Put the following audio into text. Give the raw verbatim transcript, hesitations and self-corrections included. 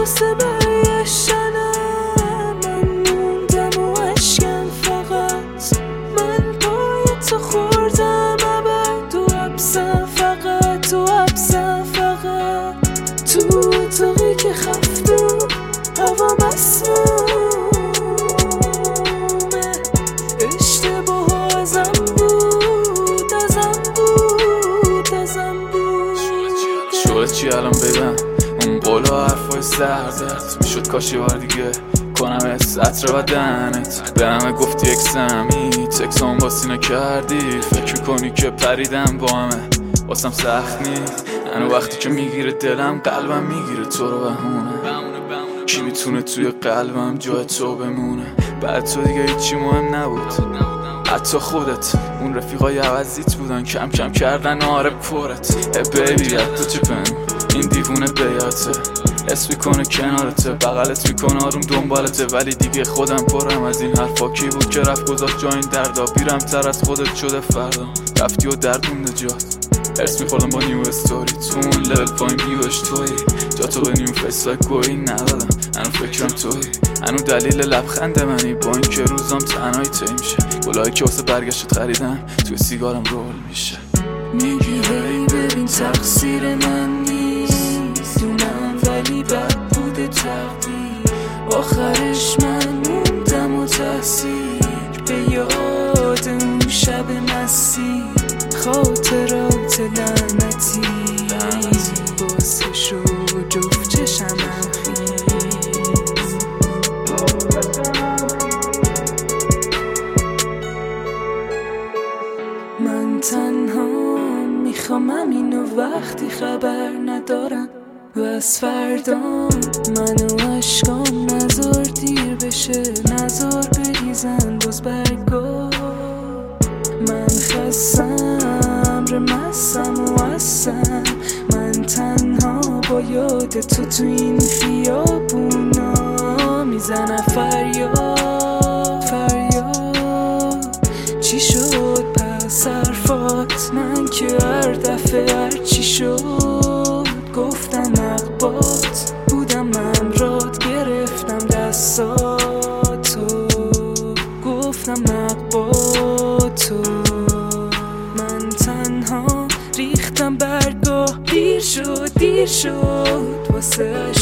واسه برگشتنم من موندم و اشکم فقط من پای تو خوردم ابد تو حبسم فقط تو حبسم فقط تو اتاقی که خفتم هوا مسمومه اشتباه ازم بود ازم بود ازم بود شورت چی الان بگم اون قولا حرفای سردت میشد کاشی بار دیگه کنم عطر و دهنت به همه گفتی اکسمی تکسام با سینه کردی فکر میکنی که پریدم با همه واسم سخت نیست هنو وقتی که میگیره دلم قلبم میگیره تو رو بهونه کی میتونه توی قلبم جای تو بمونه بعد تو دیگه هیچی مهم نبود حتی خودت اون رفیقای عوضیت بودن کم کم کردن آره پرت ای بیبی حتی چه پن این دیوونه بیاته حس میکنه کنارته بغلت میکنه آروم دنبالته ولی دیگه خودم پرم از این حرفا کی بود که رفت گذاشت جا این دردا بیرم تر از خودت شده فردا رفتی و دردونده جات ارس میخوردم با نیو استوری تو اون لول پایین بیوش توی جا تو به نیو فیس لایک گویی ندادم هنو فکرم توی هنو دلیل لبخند منی با این که روزم تنهایی طی میشه گلایی که واسه برگشت خریدم توی سیگارم رول میشه میگی هی ببین تقصیر من نیست دونم ولی بد بوده تقدیر آخرش من موندم و تحصیل به یاد اون شب مسیر خاطرات لعنتی باسه شو جفت چشمم من تنها میخوام اینو وقتی خبر ندارم و از فردا منو عشقام نزار دیر بشه نزار بریزن باز برگا من خستم رمسم و هستم من تنها با یاد تو تو این خیابونا میزنم فریاد فریاد چی شد پس حرفات من که هر دفعه هر چی شد گفتم اقبات بودم من رات گرفتم دستاتو گفتم اقباتو من تنها ریختم برگاه دیر شد دیر شد واسه